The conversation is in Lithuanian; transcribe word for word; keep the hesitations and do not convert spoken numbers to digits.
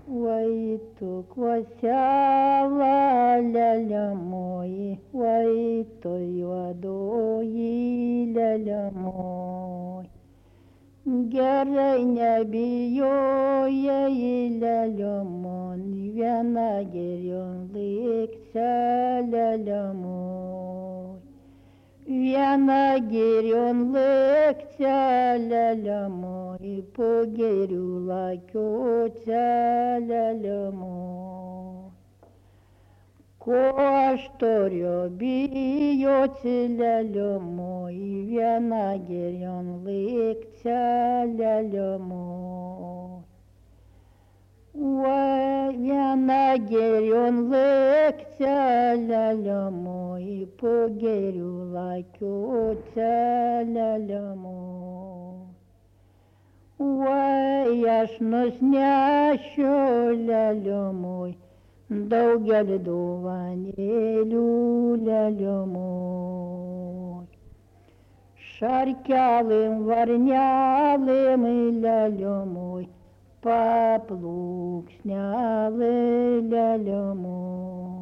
Ой, ту квасяла ляля мой, ой, той водой ляля мой. Гереня бию ей ляля мой, вена герен лыкся ляля мой. Вена герен лыкся ляля мой, погерюла кётся ляля мой. Кошторё бьёте ляля мой, вена герен лыкся ляля мой. Ой, вена герен лыкся ляля мой, погерюла кётся ляля мой. Ой, яшно снящу ляля мой, Daugel dovanėlių ляля moj. Šarkelėm varnelėm ляля moj, paplūksnelė ляля moj.